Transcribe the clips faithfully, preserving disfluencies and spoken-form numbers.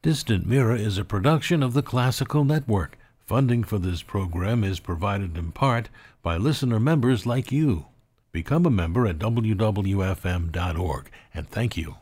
Distant Mirror is a production of the Classical Network. Funding for this program is provided in part by listener members like you. Become a member at w w f m dot org, and thank you.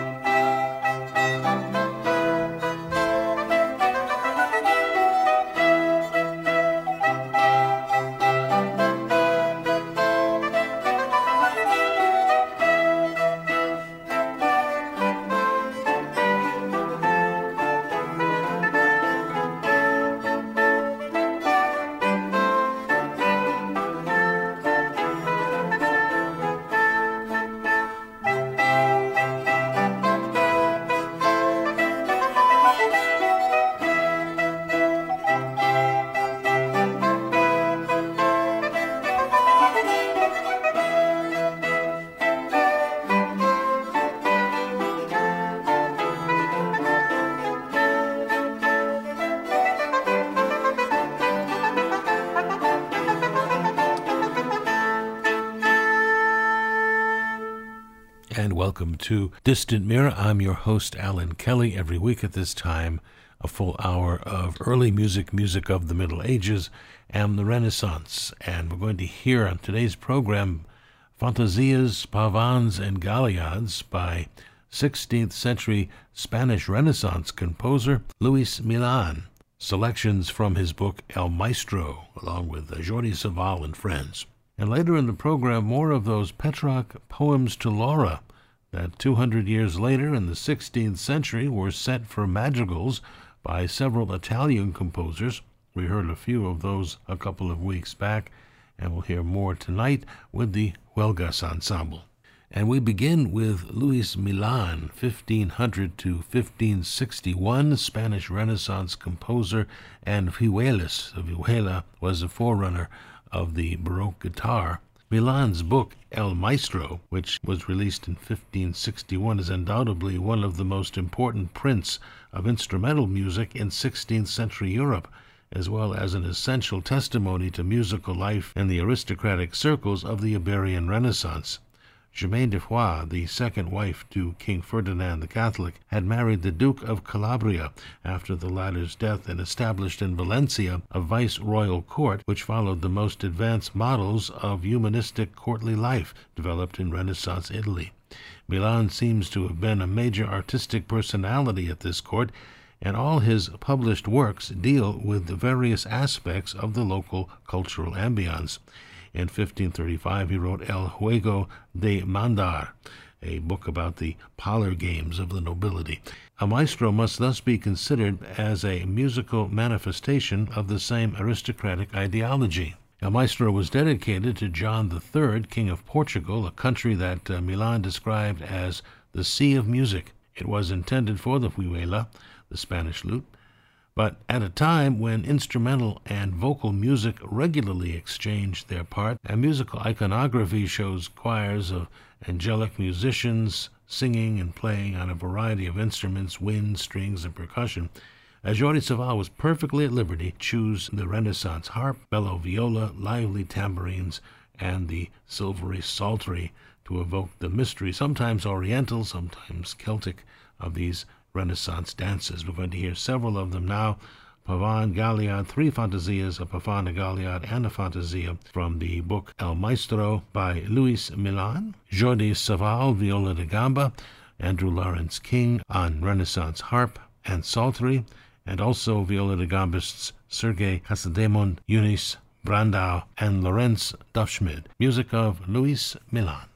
And welcome to Distant Mirror. I'm your host, Alan Kelly. Every week at this time, a full hour of early music, music of the Middle Ages, and the Renaissance. And we're going to hear on today's program Fantasias, Pavans, and Galliads by sixteenth century Spanish Renaissance composer Luis Milan. Selections from his book El Maestro, along with Jordi Savall and friends. And later in the program, more of those Petrarch poems to Laura that two hundred years later in the sixteenth century were set for madrigals by several Italian composers. We heard a few of those a couple of weeks back, and we'll hear more tonight with the Huelgas Ensemble. And we begin with Luis Milan, fifteen hundred to fifteen sixty-one, Spanish Renaissance composer, and Vihuelas. Vihuela was a forerunner of the Baroque guitar. Milan's book, El Maestro, which was released in fifteen sixty-one, is undoubtedly one of the most important prints of instrumental music in sixteenth century Europe, as well as an essential testimony to musical life in the aristocratic circles of the Iberian Renaissance. Germaine de Foix, the second wife to King Ferdinand the Catholic, had married the Duke of Calabria after the latter's death and established in Valencia a vice-royal court which followed the most advanced models of humanistic courtly life developed in Renaissance Italy. Milan seems to have been a major artistic personality at this court, and all his published works deal with the various aspects of the local cultural ambience. In fifteen thirty-five, he wrote El Juego de Mandar, a book about the parlor games of the nobility. A maestro must thus be considered as a musical manifestation of the same aristocratic ideology. El Maestro was dedicated to John the Third, King of Portugal, a country that uh, Milan described as the Sea of Music. It was intended for the vihuela, the Spanish lute, but at a time when instrumental and vocal music regularly exchanged their part, and musical iconography shows choirs of angelic musicians singing and playing on a variety of instruments, wind, strings, and percussion, Jordi Savall was perfectly at liberty to choose the Renaissance harp, bellow viola, lively tambourines, and the silvery psaltery to evoke the mystery, sometimes oriental, sometimes Celtic, of these Renaissance dances. We're going to hear several of them now. Pavan, Galliard, three fantasias, a Pavan, a Galliard, and a fantasia from the book El Maestro by Luis Milan. Jordi Savall, viola da gamba. Andrew Lawrence King on Renaissance harp and psaltery, and also viola da gambists Sergei Casademon, Eunice Brandau, and Lorenz Duffschmidt. Music of Luis Milan.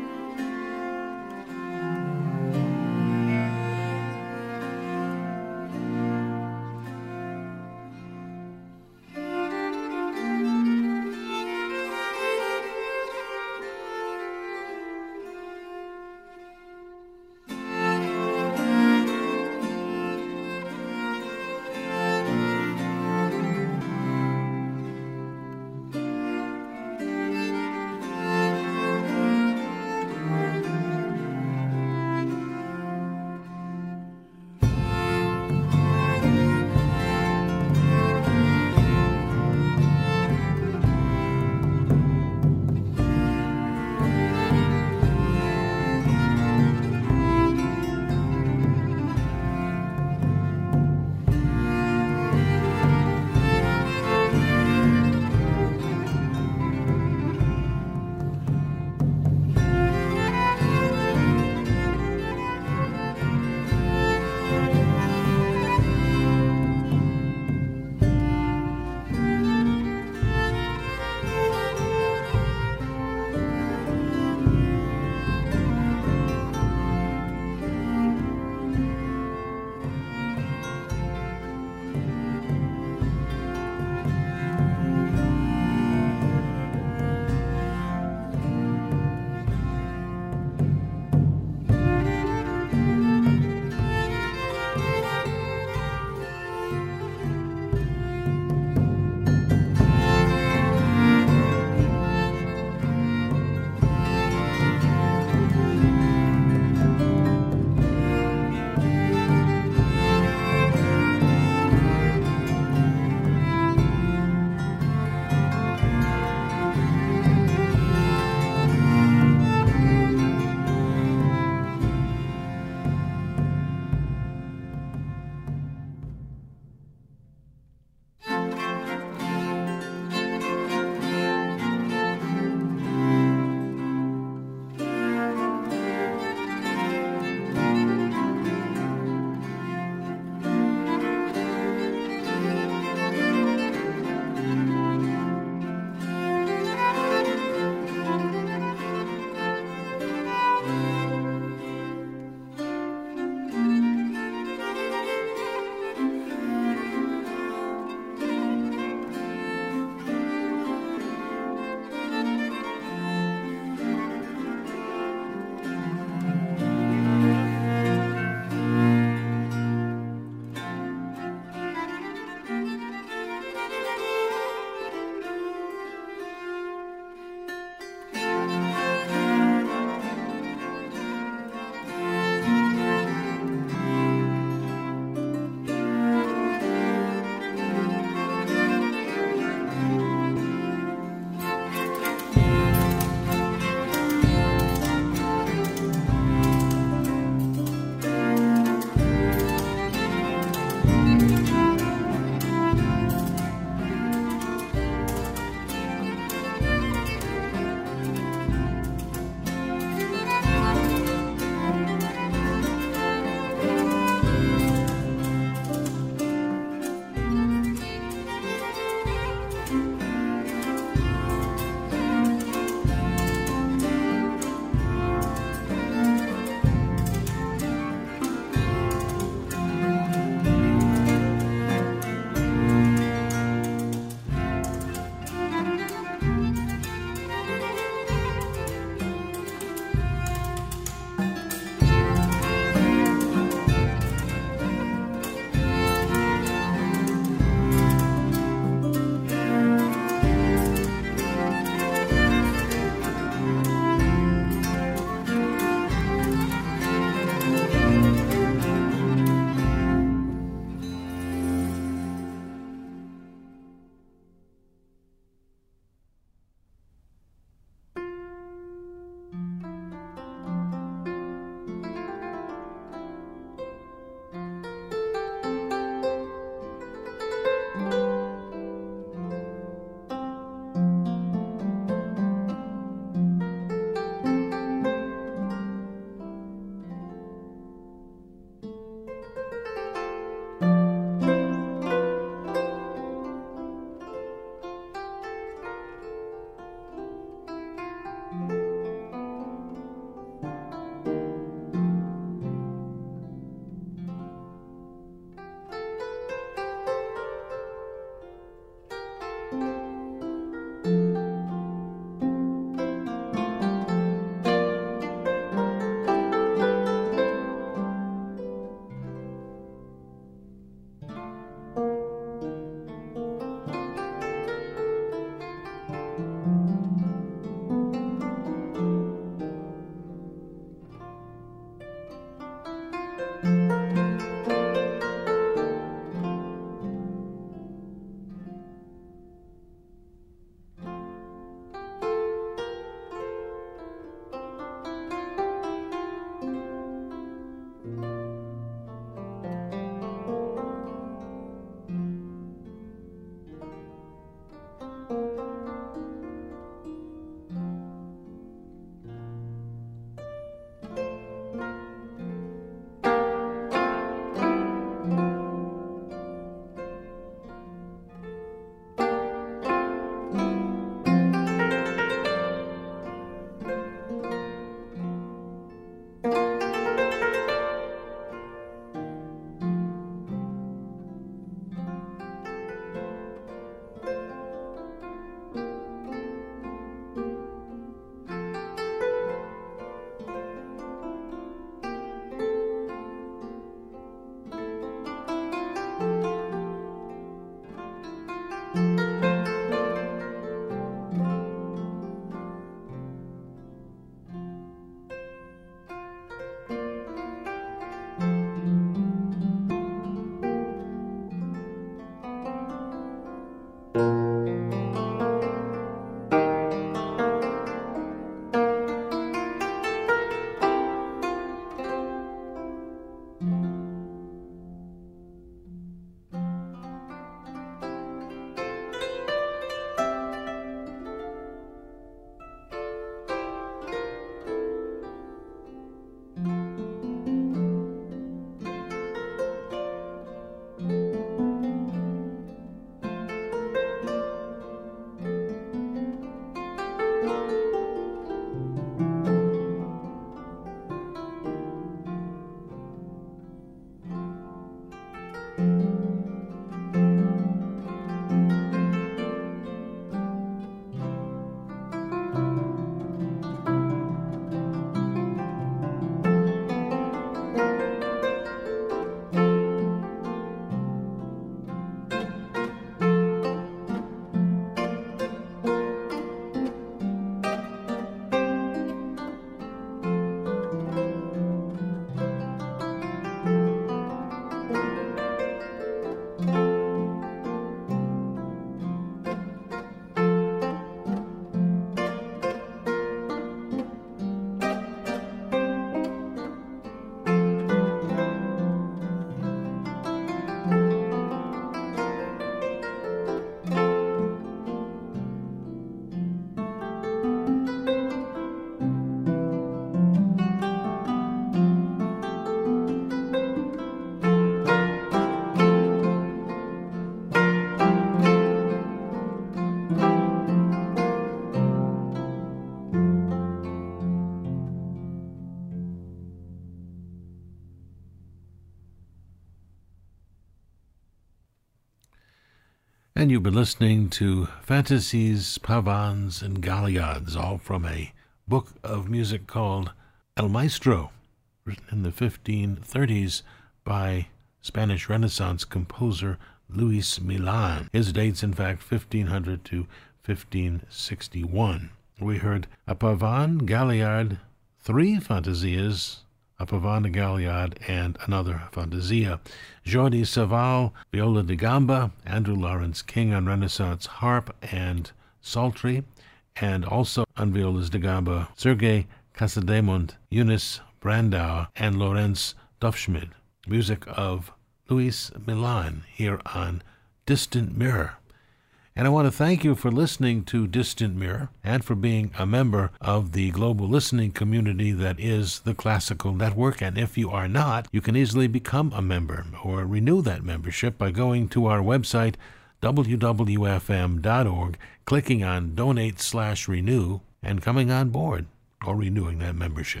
And you've been listening to Fantasies, Pavans, and Galliards, all from a book of music called El Maestro, written in the fifteen thirties by Spanish Renaissance composer Luis Milan. His date's, in fact, fifteen hundred to fifteen sixty-one. We heard a Pavan, Galliard, three Fantasias, a Pavan, a Galliard, and another Fantasia. Jordi Savall, viola da gamba, Andrew Lawrence King on Renaissance harp and psaltery, and also on violas da gamba, Sergei Casademont, Eunice Brandau, and Lorenz Duffschmid. Music of Luis Milan here on Distant Mirror. And I want to thank you for listening to Distant Mirror and for being a member of the global listening community that is the Classical Network. And if you are not, you can easily become a member or renew that membership by going to our website, w w f m dot org, clicking on Donate slash Renew, and coming on board or renewing that membership.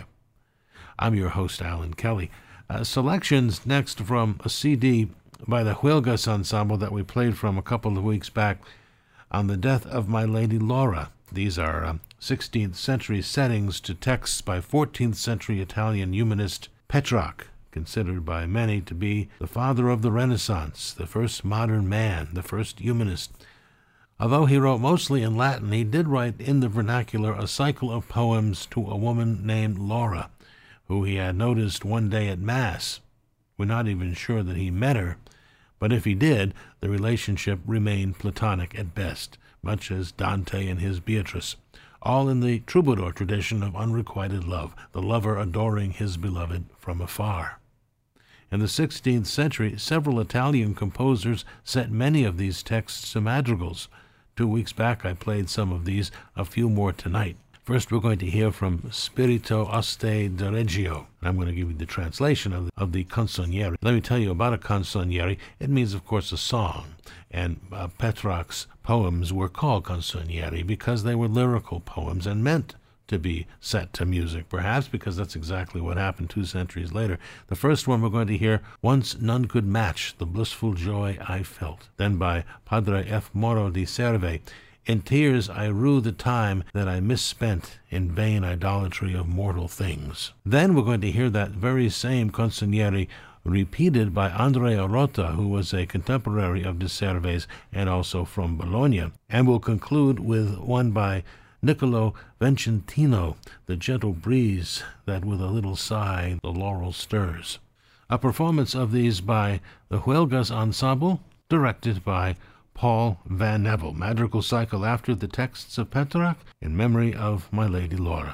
I'm your host, Alan Kelly. Uh, selections next from a C D by the Huelgas Ensemble that we played from a couple of weeks back on the death of My Lady Laura. These are um, sixteenth century settings to texts by fourteenth century Italian humanist Petrarch, considered by many to be the father of the Renaissance, the first modern man, the first humanist. Although he wrote mostly in Latin, he did write in the vernacular a cycle of poems to a woman named Laura, who he had noticed one day at Mass. We're not even sure that he met her, but if he did, the relationship remained platonic at best, much as Dante and his Beatrice, all in the troubadour tradition of unrequited love, the lover adoring his beloved from afar. In the sixteenth century, several Italian composers set many of these texts to madrigals. Two weeks back I played some of these, a few more tonight. First, we're going to hear from Spirito Aste de Reggio. I'm going to give you the translation of the, of the canzoniere. Let me tell you about a canzoniere. It means, of course, a song. And uh, Petrarch's poems were called canzoniere because they were lyrical poems and meant to be set to music, perhaps because that's exactly what happened two centuries later. The first one we're going to hear, Once None Could Match the Blissful Joy I Felt. Then by Padre F. Moro di Serve, In tears I rue the time that I misspent in vain idolatry of mortal things. Then we're going to hear that very same canzoniere repeated by Andrea Rota, who was a contemporary of de Serves and also from Bologna. And we'll conclude with one by Niccolo Vincentino, The Gentle Breeze That With a Little Sigh the Laurel Stirs. A performance of these by the Huelgas Ensemble, directed by Paul Van Neville. Madrigal cycle after the texts of Petrarch in memory of My Lady Laura.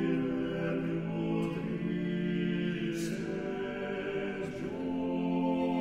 Oh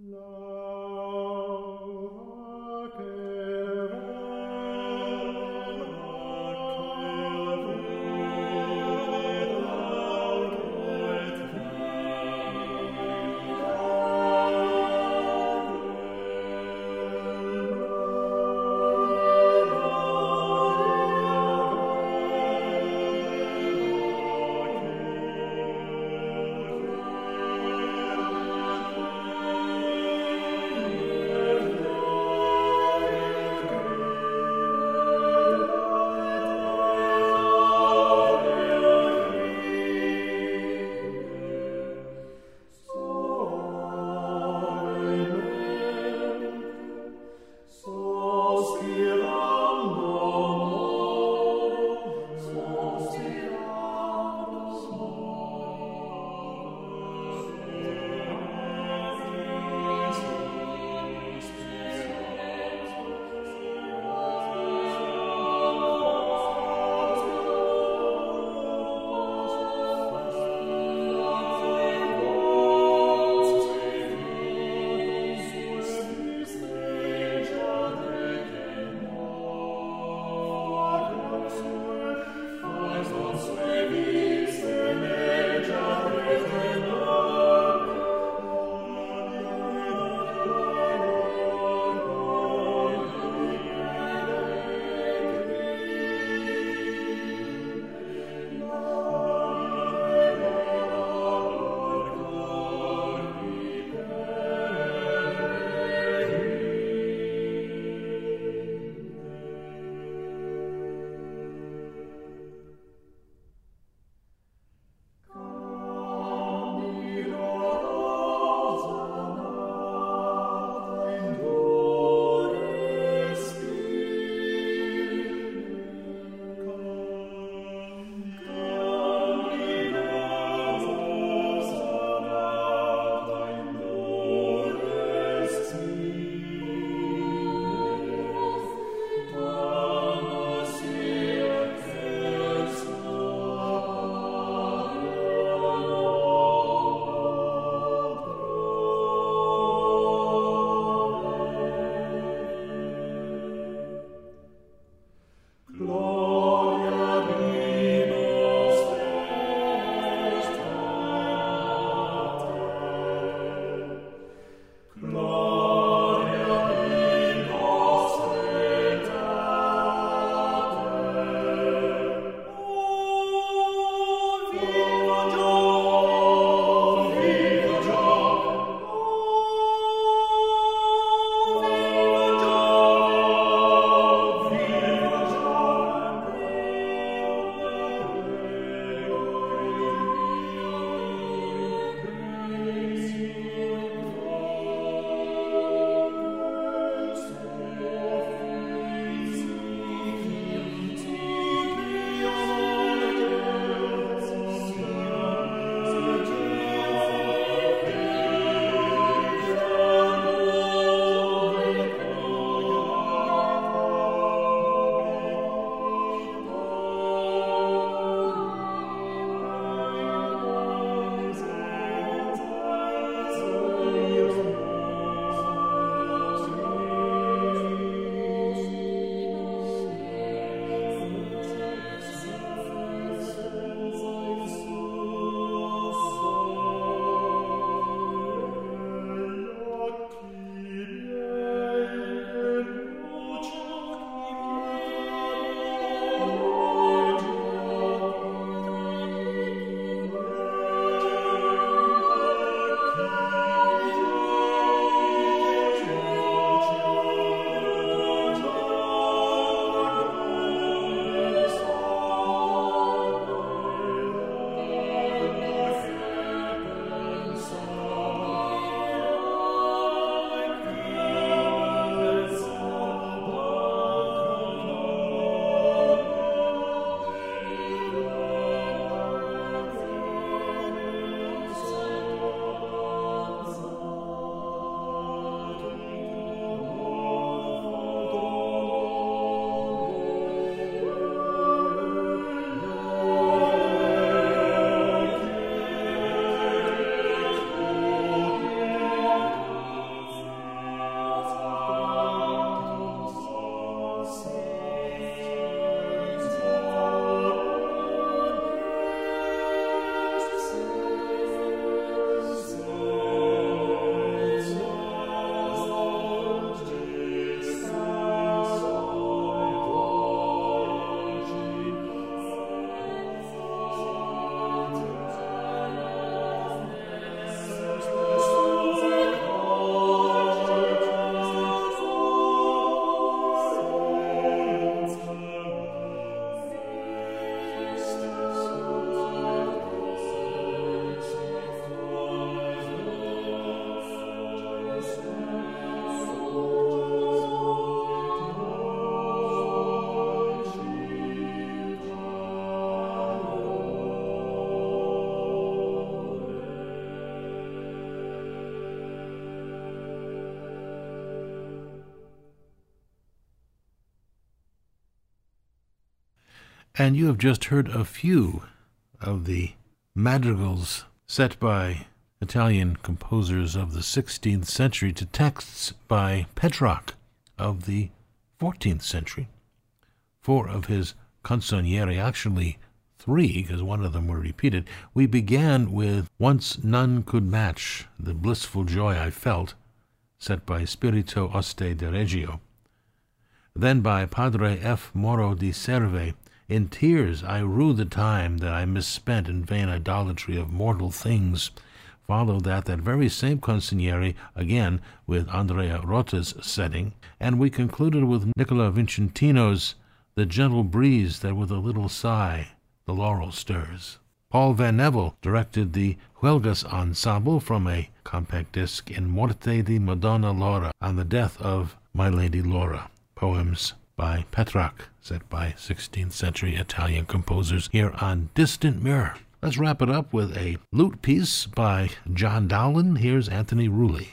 Thank you. And you have just heard a few of the madrigals set by Italian composers of the sixteenth century to texts by Petrarch of the fourteenth century. Four of his canzoniere, actually three, because one of them were repeated. We began with Once None Could Match the Blissful Joy I Felt, set by Spirito Oste de Reggio. Then by Padre F. Moro di Serve, In tears I rue the time that I misspent in vain idolatry of mortal things. Followed that that very same canzoniere, again with Andrea Rota's setting, and we concluded with Nicola Vincentino's The Gentle Breeze That With a Little Sigh the Laurel Stirs. Paul Van Neville directed the Huelgas Ensemble from a compact disc In Morte di Madonna Laura, on the death of My Lady Laura. Poems by Petrarch, set by sixteenth century Italian composers here on Distant Mirror. Let's wrap it up with a lute piece by John Dowland. Here's Anthony Rulli.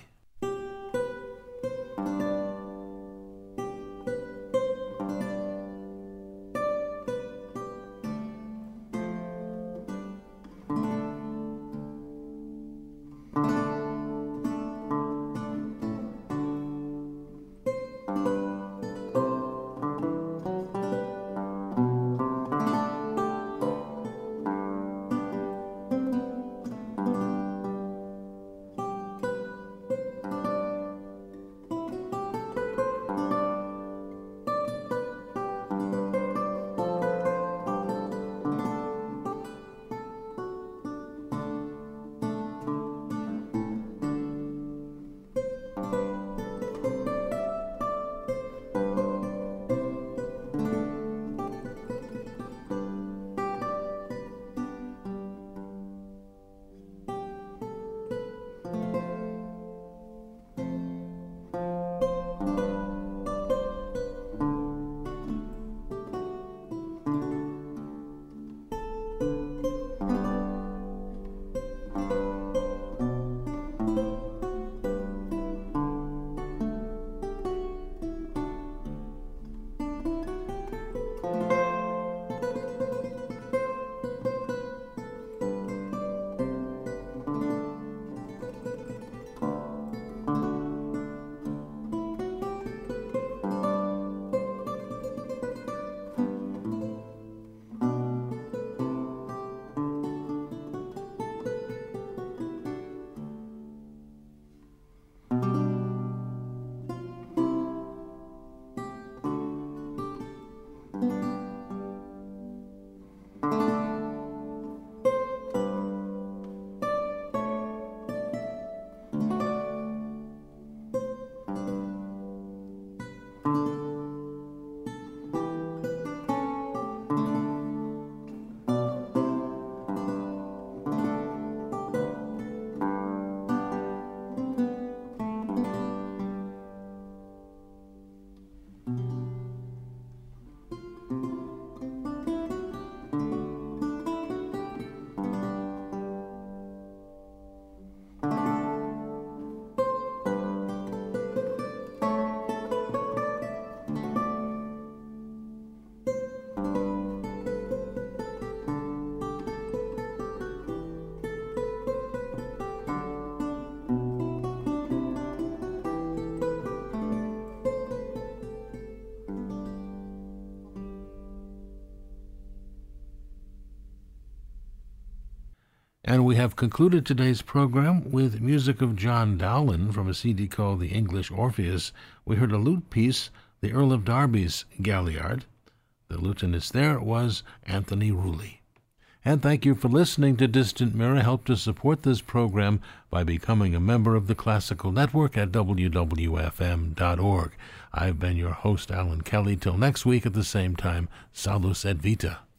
And we have concluded today's program with music of John Dowland from a C D called The English Orpheus. We heard a lute piece, The Earl of Derby's Galliard. The lutenist there was Anthony Rulli. And thank you for listening to Distant Mirror. Help to support this program by becoming a member of the Classical Network at W W F M dot org. I've been your host, Alan Kelly. Till next week at the same time, Salus et Vita.